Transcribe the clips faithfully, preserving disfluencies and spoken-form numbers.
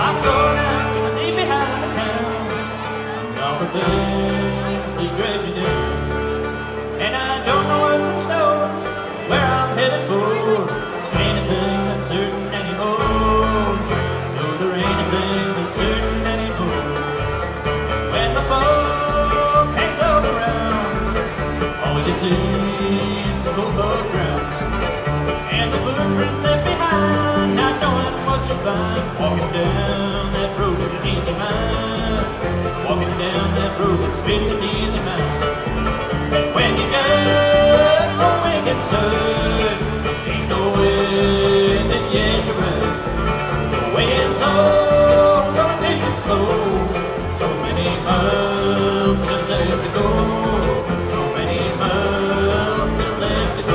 I'm going out to leave behind the town and all the things that drag me down. And I don't know what's in store, where I'm headed for. Anything that's certain anymore. No, there ain't anything that's certain anymore. When the fog hangs all around, all you see is the cold hard ground and the footprints left behind, not knowing what you'll find. Walking down that road with an easy mind. Walking down that road with an easy mind. When you got no wicked side, ain't no way that yet to ride. The way is long, gonna take it slow. So many miles still left to go. So many miles still left to go.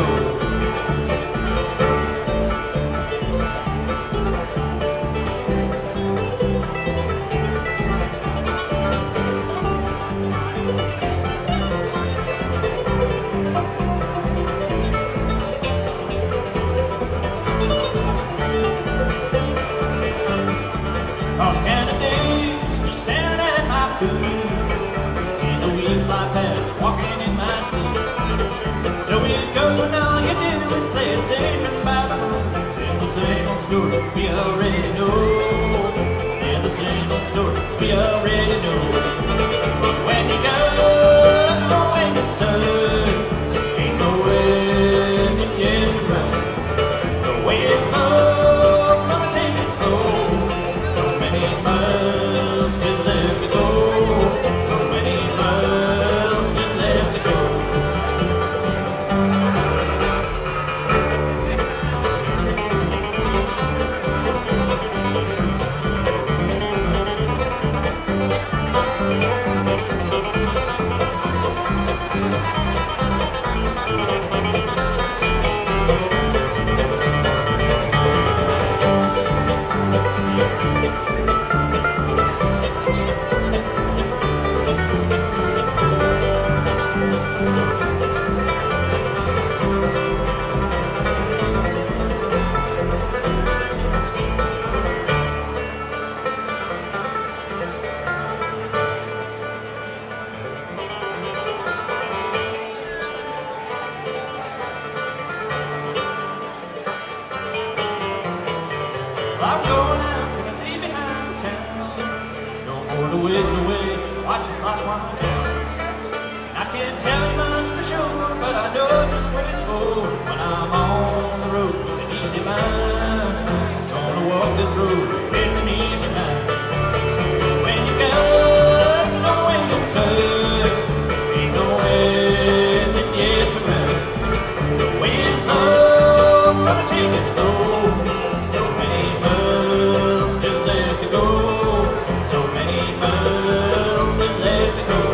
Cause counting days just staring at my feet. See the weeds fly past, walking in my sleep. So it goes when all you do is play it safe and by the rules. It's the same old story we already know. And the same old story we already know. But when you got no end in sight, ain't no end in yet to ride. The way is long, gonna take it slow. So many miles still left to go. So many miles still left to go. I'm going out, gonna leave behind the town. No more to waste away, watch the clock wind down. I can't tell you much for sure, but I know just what it's for. When I'm on the road with an easy mind, gonna walk this road with an easy mind. 'Cause when you got no end in sight, ain't no end yet to ride. The way is long, gonna take it slow. So many miles still left to go. So many miles still left to go.